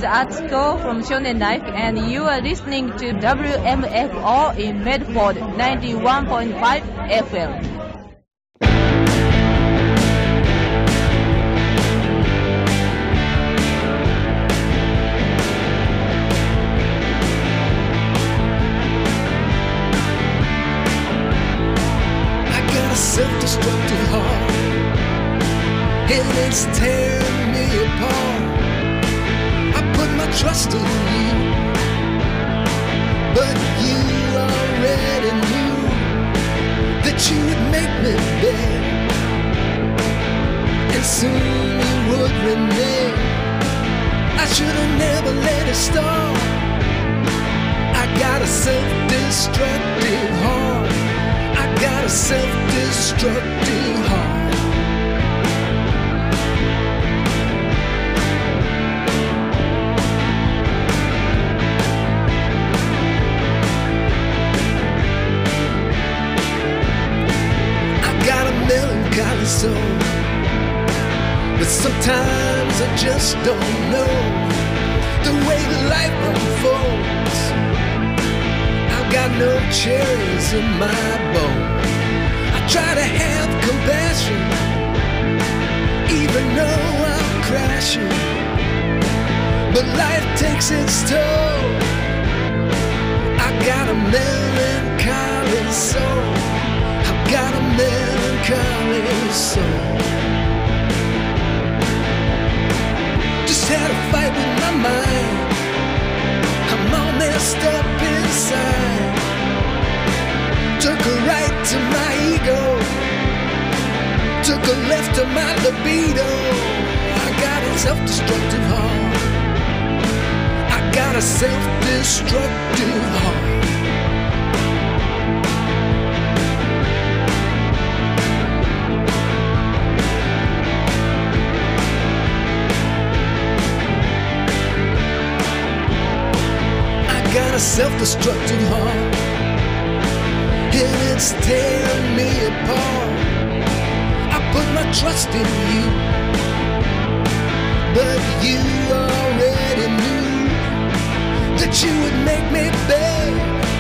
Atsuko from Shonen Life, and you are listening to WMFO in Medford 91.5 FM. Self-destructive heart, and it's tearing me apart. I put my trust in you, but you already knew that you would make me beg, and soon you would renege. I should have never let it start. I got a self-destructive heart. I got a self-destructive heart. I got a melancholy soul, but sometimes I just don't know the way life unfolds. Got no cherries in my bowl. I try to have compassion, even though I'm crashing, but life takes its toll. I got a melancholy soul. I've got a melancholy soul. Just had a fight with my mind. I'm all messed up inside. Took a right to my ego, took a left to my libido. I got a self-destructive heart. I got a self-destructive heart. Got a self-destructive heart, and it's tearing me apart. I put my trust in you, but you already knew that you would make me beg,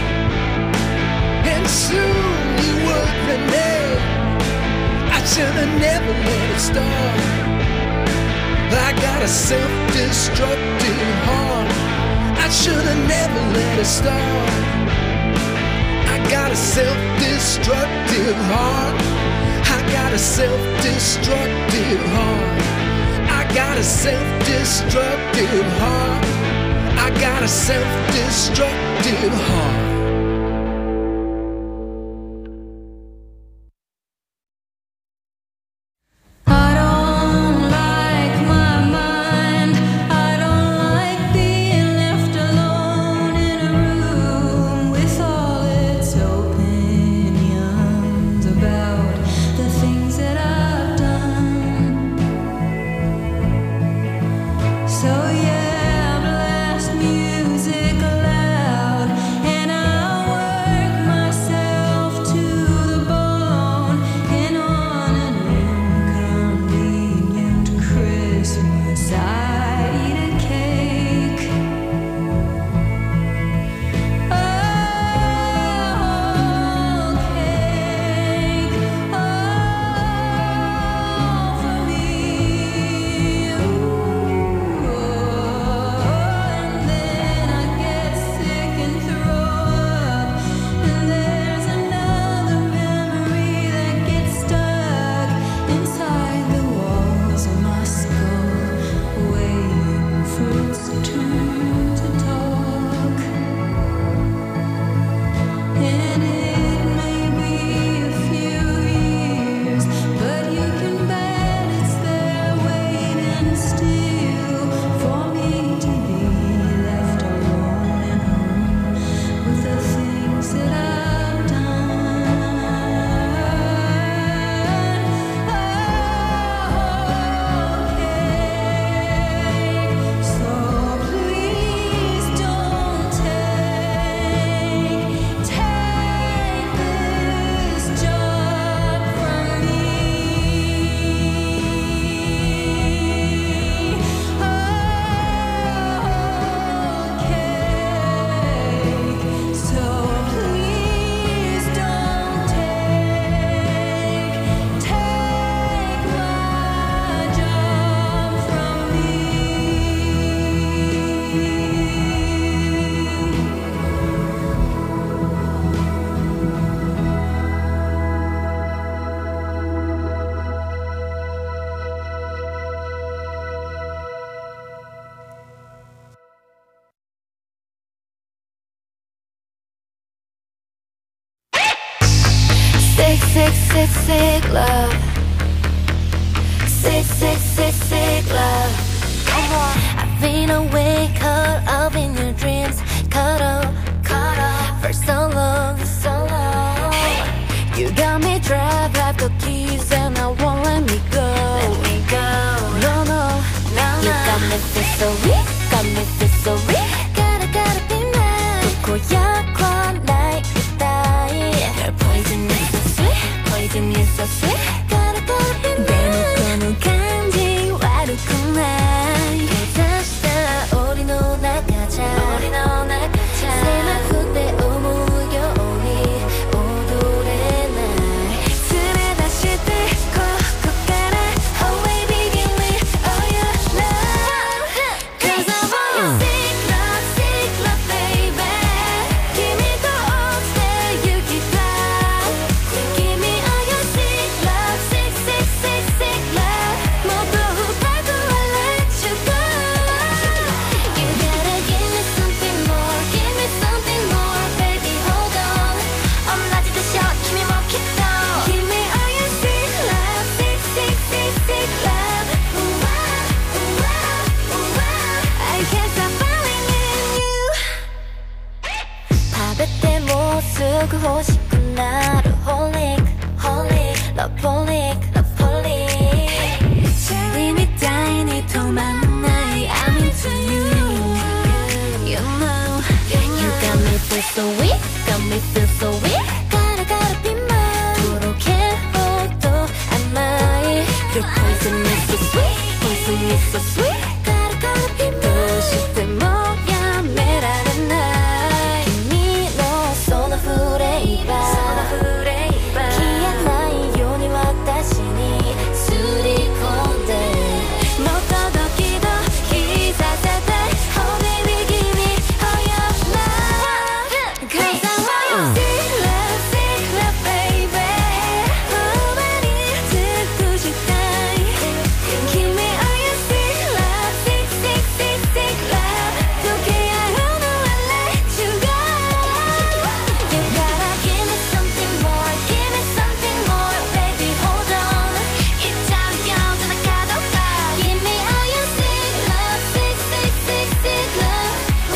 and soon you would renege. I should have never let it start. I got a self-destructive heart. I should have never let it start. I got a self-destructive heart. I got a self-destructive heart. I got a self-destructive heart. I got a self-destructive heart. So yeah, blast music loud, and I sick, sick, sick love. Sick, sick, sick, sick love. Come on. I've been awake, caught up in your dreams. Caught up for so long, so long. You got me trapped, have the keys and I won't let me go. Let me go. No, no, no, no. You got me feel so weak, got me feel so weak. Gotta be mine. 고약한 like you die. Your poison is so sweet, poison is so sweet. Gotta be mine. 대놓고는 간지 와르구나. 괜찮다 우리 놀아가자. 새만 그때 오무요니 오도래 날 술에 다시 들고 걷가라. Oh baby give me all your love. Cause I want your sick love baby. Give me the old stay you keep love. Give me all your sick love, sick, sick, sick, sick love. 모두 밟고 I let you go. You gotta give me something more, give me something more, baby hold on. 엄라지듯이 힘이 먹히다. Give me all your sick love, sick, sick, sick, sick love. I can't stop falling in you. 밤에 때 모습 그 호시군 나를 holic, loveholic. 이미 다이니 도망 나이 I'm into you. You know you got me feel so weak, got me feel so weak. Gotta be mine. 도로케어도 안 나이. Your poison is so sweet, poison is so sweet. Gotta be mine. 도시 때 뭐야 메라는 날.君のそのフレーバー消えないように私にすり込んでもっとドキドキさせて Oh baby give me all your love. Cause I want your sick love baby. 많이 듣고 싶다. Give me all your sick love, sick, sick, sick, sick love. Okay I don't know I let you go. You gotta give me something more, give me something more, baby hold on. 입장형 전화가도 봐. Give me all your sick love, sick, sick, sick, sick love.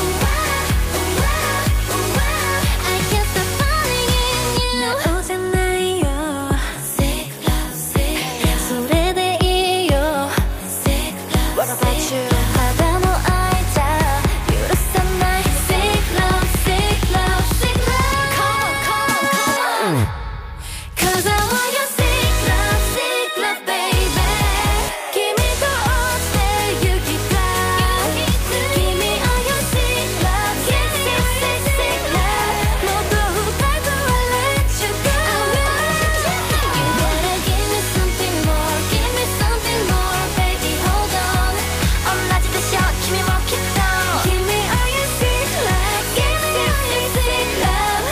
I can't stop falling in you. 나 오잖아요. Sick love, sick love. 술에 대이요. Sick love, what about you? 하다 너 알자. You're the sunlight. Sick love, sick love, sick love. Come on. Cause I want your sick love, baby. Give me the old stay you keep love. Give me all your sick love, sick, sick, sick, sick love. 모두 밟고 I let you go. You gotta give me something more, give me something more, baby hold on. 엄라지듯이 힘이 먹히다. Give me all your sick love, sick, sick, sick, sick love.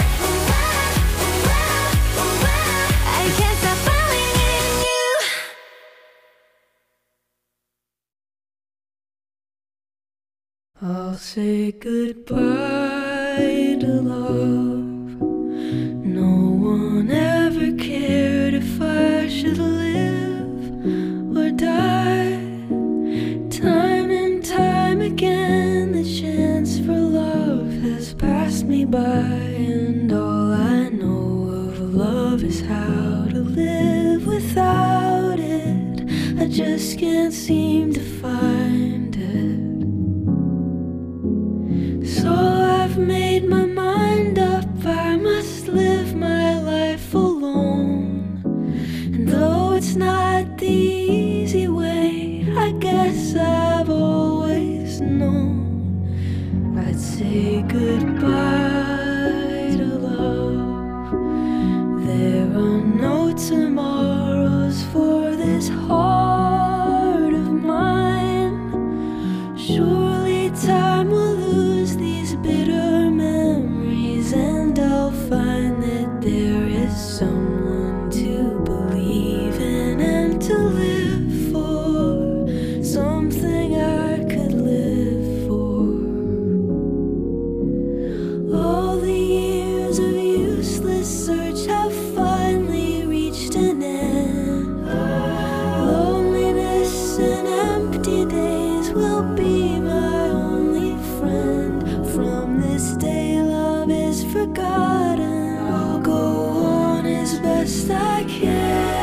I can't stop falling in you. I'll say goodbye to love. No one ever cared if I should live or die. Time and time again, the chance for love has passed me by, and all I know of love is how to live without it. I just can't seem to find it. So I've made my mind up, I must live my life alone. And though it's not the easy way, I guess I've always known I'd say goodbye to love. There are no tomorrows for this heart of mine. Surely time will lose these bitter memories, and I'll find that there is someone to believe in and to live for, something I could live for. All the years of useless search have finally reached this day love is forgotten. I'll go on as best I can.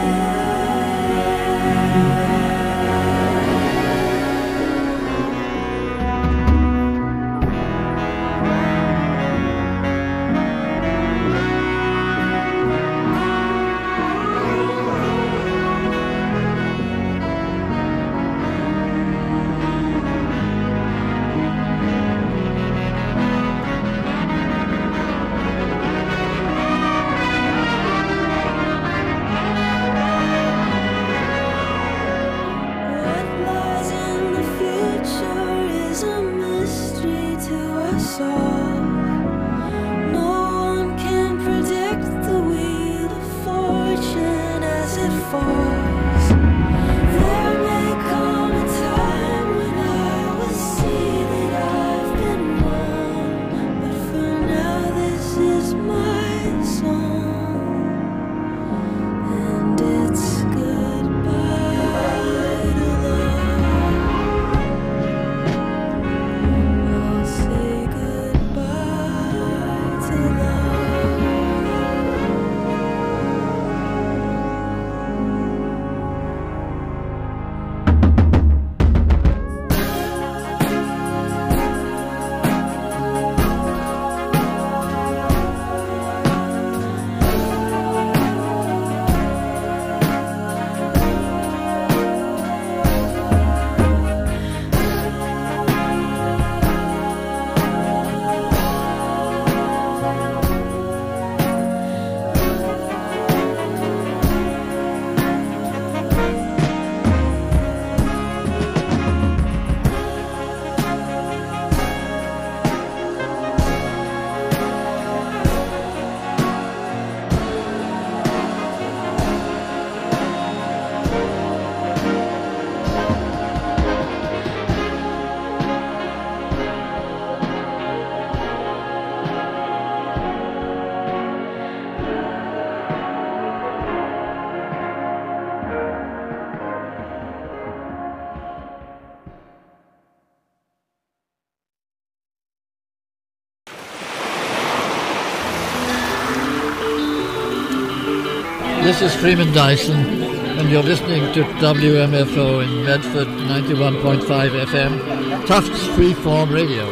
This is Freeman Dyson, and you're listening to WMFO in Medford 91.5 FM, Tufts Freeform Radio.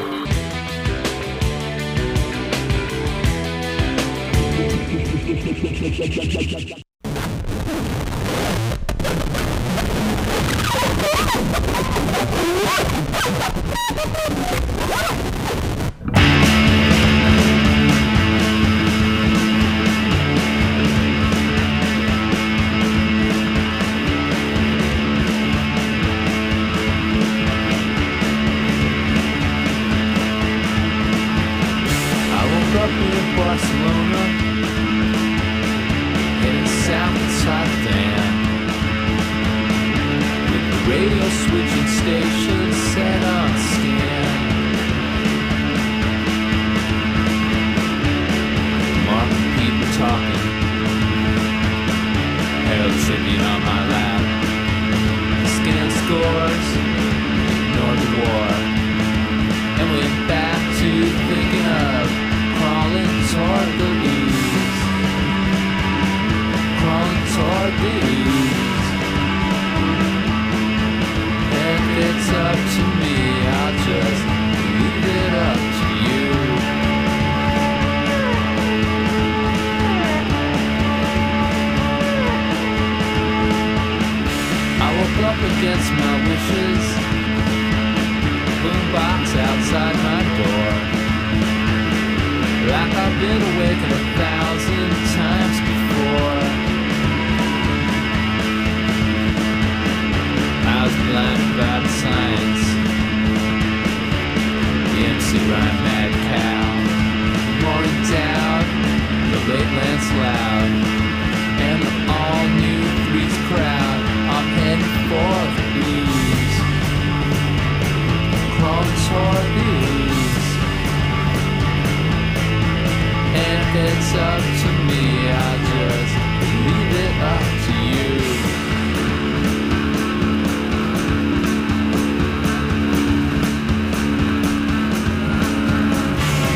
It's up to me, I just leave it up to you.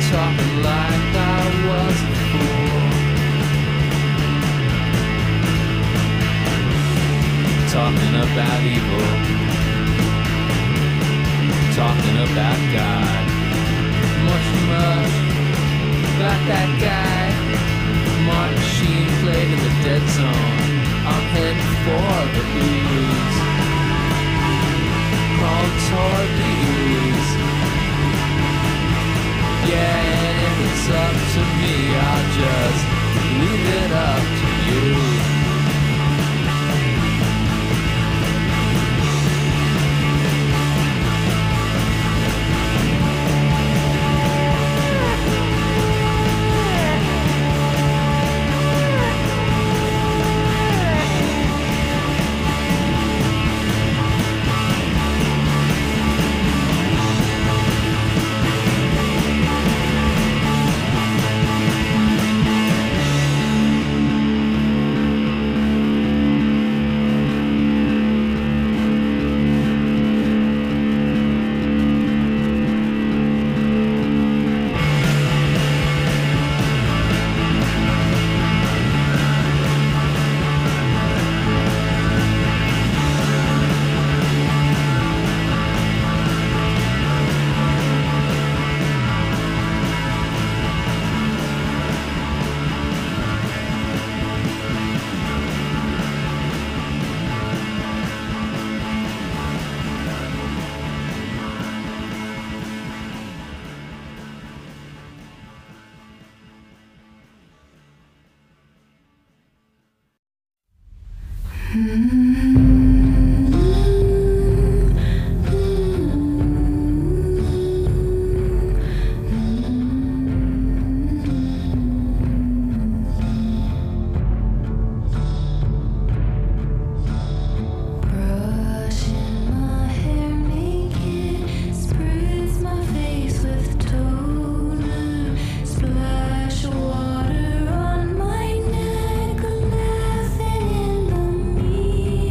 talking like I was a fool. Talking about evil, talking about God. Much about that guy. Martin Sheen played in the dead zone. I'm heading for the ooze. Crawling toward the ooze. Yeah, and if it's up to me, I'll just leave it up to you. Water on my neck, laughing in the mirror.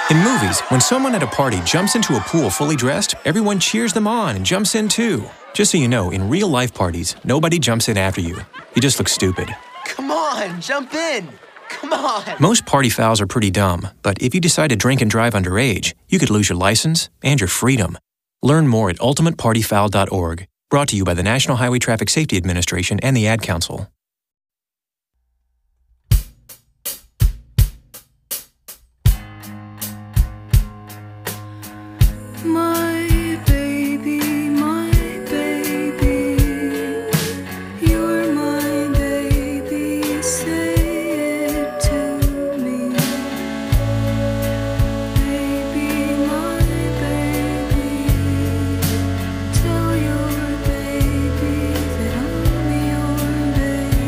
In movies, when someone at a party jumps into a pool fully dressed, everyone cheers them on and jumps in too. Just so you know, in real-life parties, nobody jumps in after you. You just look stupid. Come on, jump in! Come on! Most party fouls are pretty dumb, but if you decide to drink and drive underage, you could lose your license and your freedom. Learn more at ultimatepartyfoul.org. Brought to you by the National Highway Traffic Safety Administration and the Ad Council. My baby, you're my baby, say it to me. Baby, my baby, tell your baby that I'm your baby.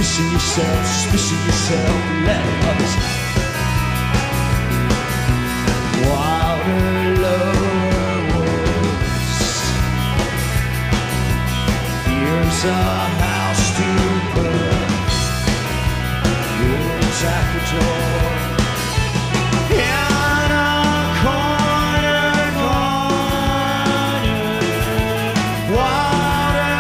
suspicion yourself, let others out. Wilder, lower woods. Here's a house to burn. Yours at the door. In a corner, Wilder,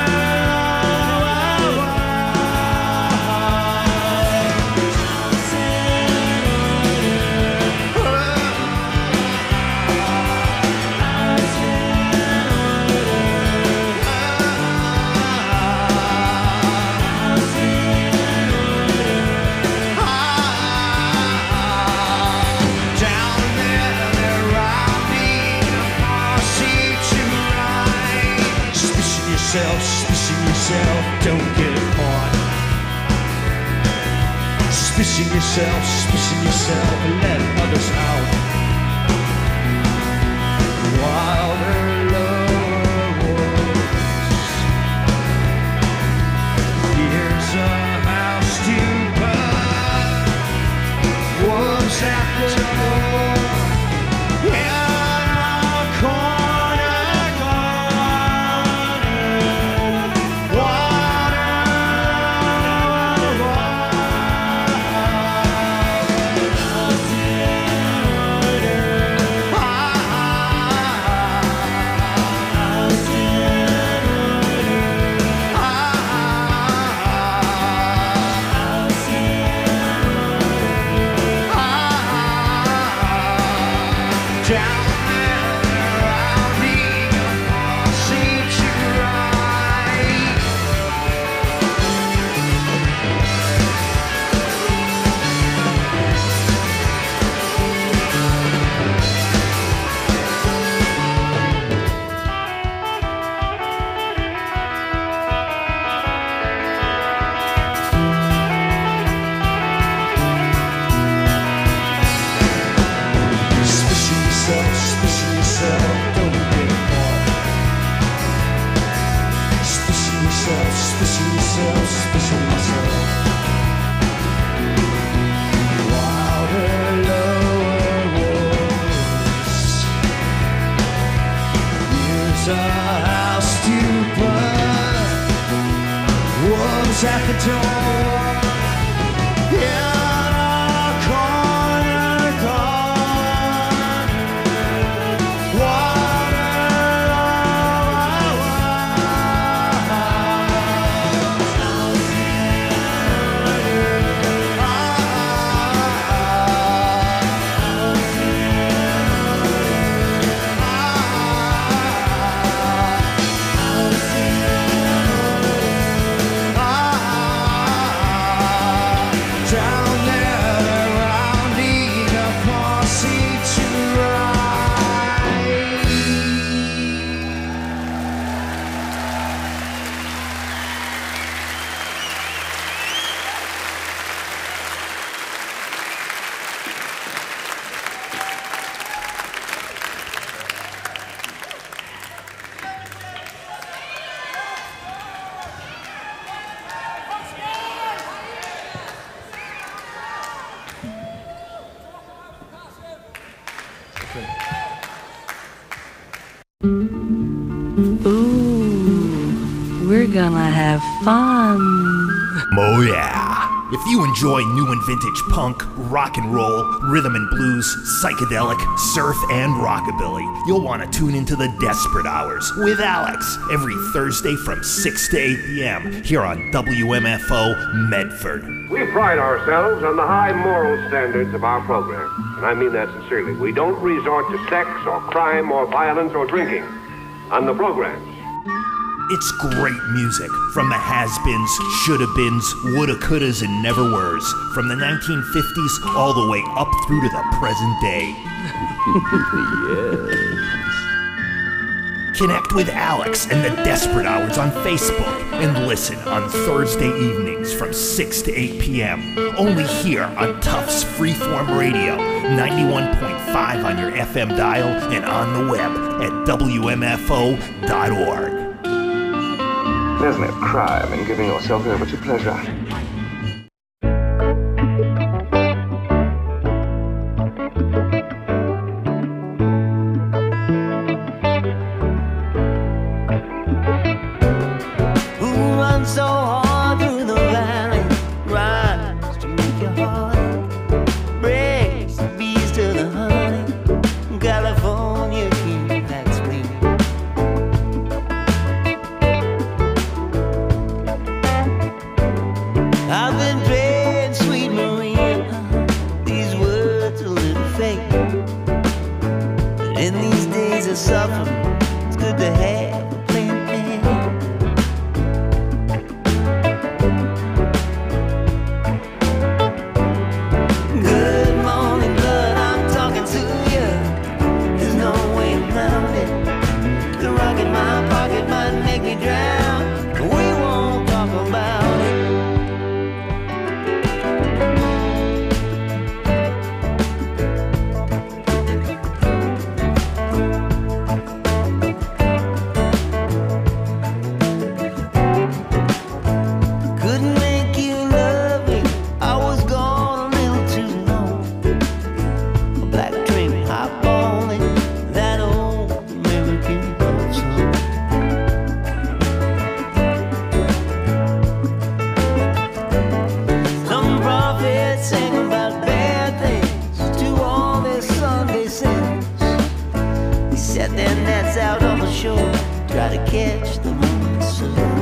suspicion yourself, don't get caught. Suspicion yourself, and let others out. Wilder, lower woods. Here's a house to burn. Wolves at the door. At the door, in a corner, Ooh, we're gonna have fun. Oh yeah. If you enjoy new and vintage punk, rock and roll, rhythm and blues, psychedelic, surf, and rockabilly, you'll want to tune into the Desperate Hours with Alex every Thursday from 6 to 8 p.m. here on WMFO Medford. We pride ourselves on the high moral standards of our program, and I mean that sincerely. We don't resort to sex or crime or violence or drinking on the programs. It's great music from the has-beens, shoulda-beens, woulda, couldas, and never-weres, from the 1950s all the way up through to the present day. Yes. Connect with Alex and the Desperate Hours on Facebook and listen on Thursday evenings from 6 to 8 p.m. Only here on Tufts Freeform Radio, 91.5 on your FM dial and on the web at WMFO.org. There's no crime in giving yourself over to pleasure. shore, try to catch the morning sun.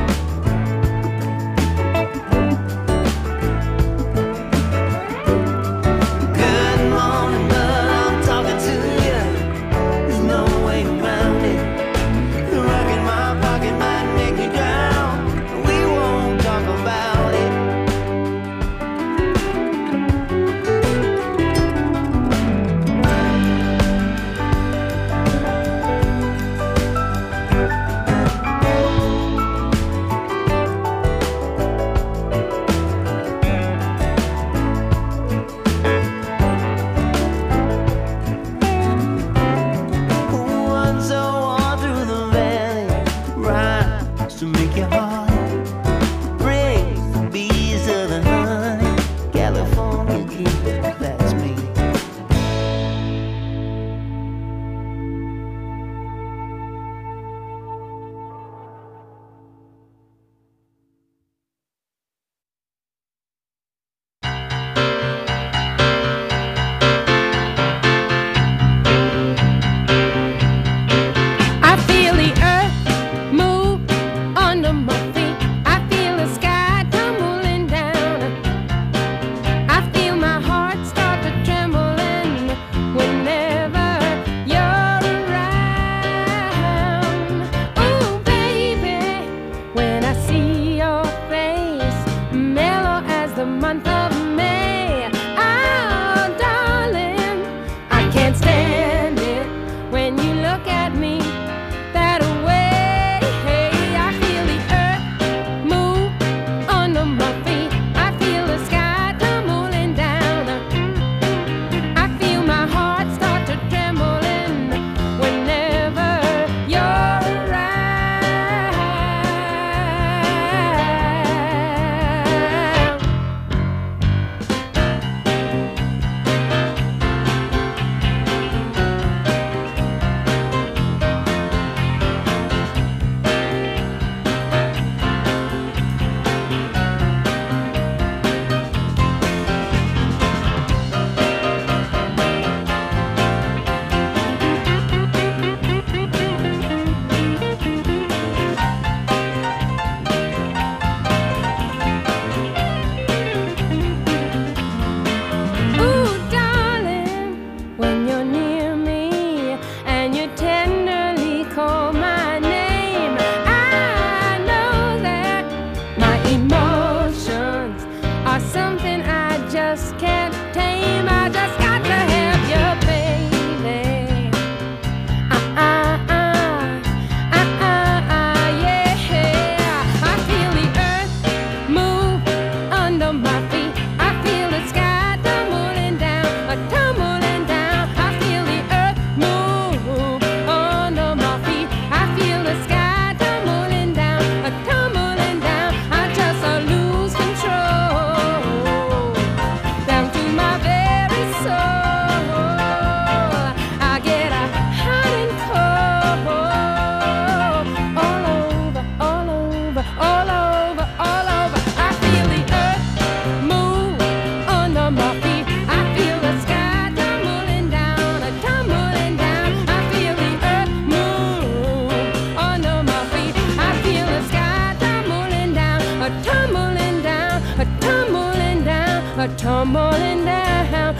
tumbling down,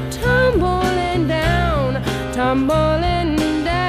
tumbling down, tumbling down.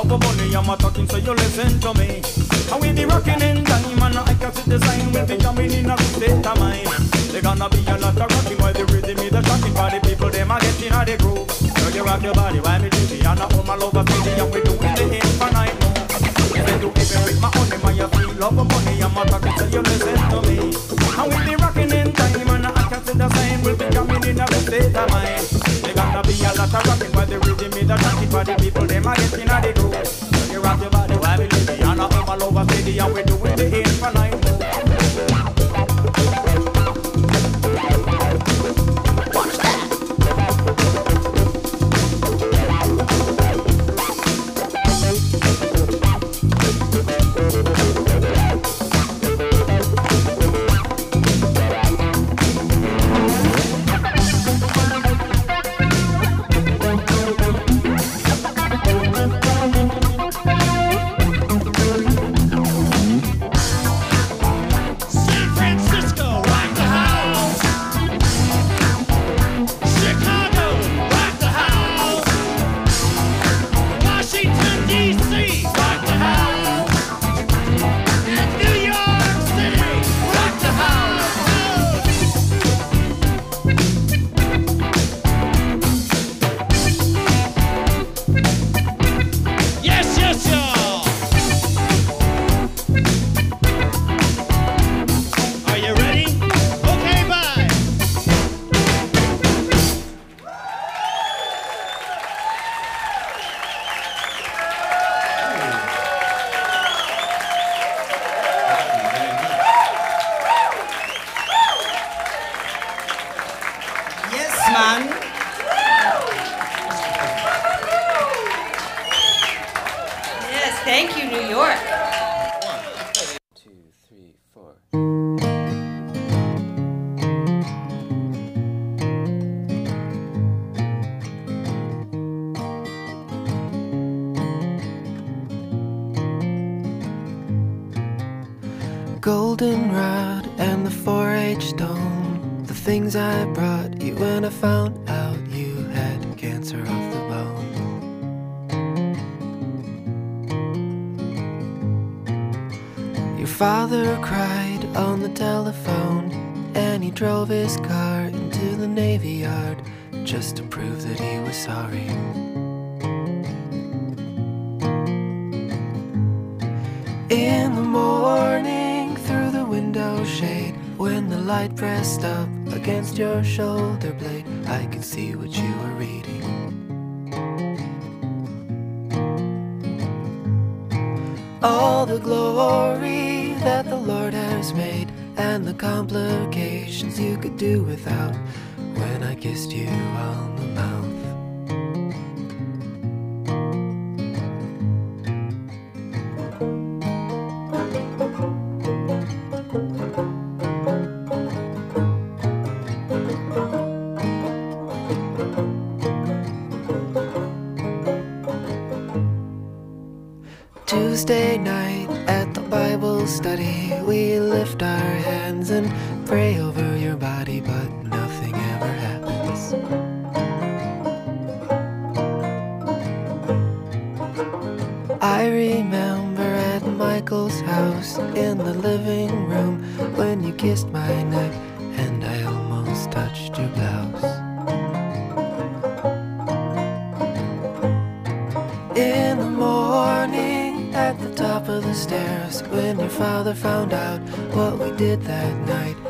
love of money, I'm a talking, so you listen to me. And we be rocking in time, and I can see the sign. We'll be jamming in a good state of mind. They gonna be a lot of rocking while the rhythm is the shocking. For the people, them are getting out the groove. So you rock your body while me do the and I hold my love of city, and we doing the infinite move. Listen to even with my honey, my you feel love of money, I'm a talking, so you listen to me. And we be rocking in time, and I can see the sign. We'll be jamming in a good state of mind. They gonna be a lot of rocking while the rhythm is the shocking. For the people, them are getting out the groove. So you rock your body while we do the and I hold my love of city, and we doing the infinite move. Thank you, New York. 1, 2, 3, 4. Goldenrod and the 4-H stone, the things I brought you when I found out you had cancer of the bone. Your father cried on the telephone, and he drove his car into the Navy Yard just to prove that he was sorry. In the morning, through the window shade, when the light pressed up against your shoulder blade, I could see what you were reading. All the glory that the Lord has made, and the complications you could do without, when I kissed you on the mouth. Tuesday night at the Bible study, we lift our hands and pray over your body, but nothing ever happens. I remember at Michael's house in the living room when you kissed my neck and I almost touched your blouse. In the morning at the top of the stairs, when your father found out what we did that night,